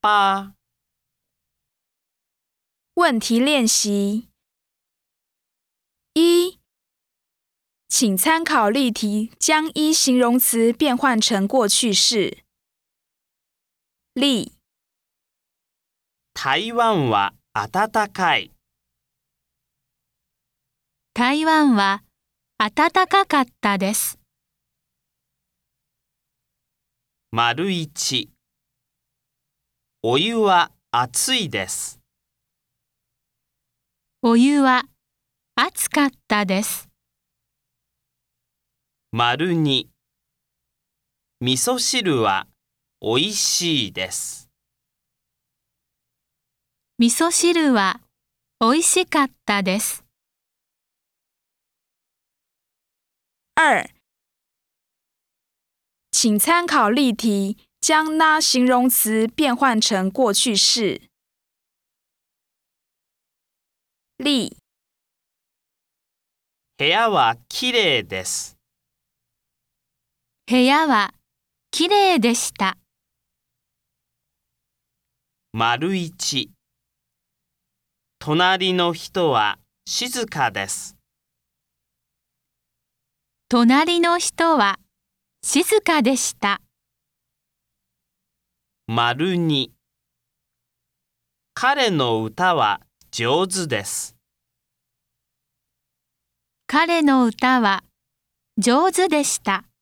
吧。 问题练习1，请参考例题，将一形容词变换成过去式。例： 台湾は暖かい。 台湾は暖かかったです。 丸1、お湯は熱いです。 お湯は熱かったです。 丸2、味噌汁はおいしいです。 味噌汁はおいしかったです。 2，请参考例题，将那形容词变换成过去式。例： 部屋はきれいです。 部屋はきれいでした。 丸1、隣の人は静かです。 隣の人は静かでした。 丸2、彼の歌は上手です。 彼の歌は上手でした。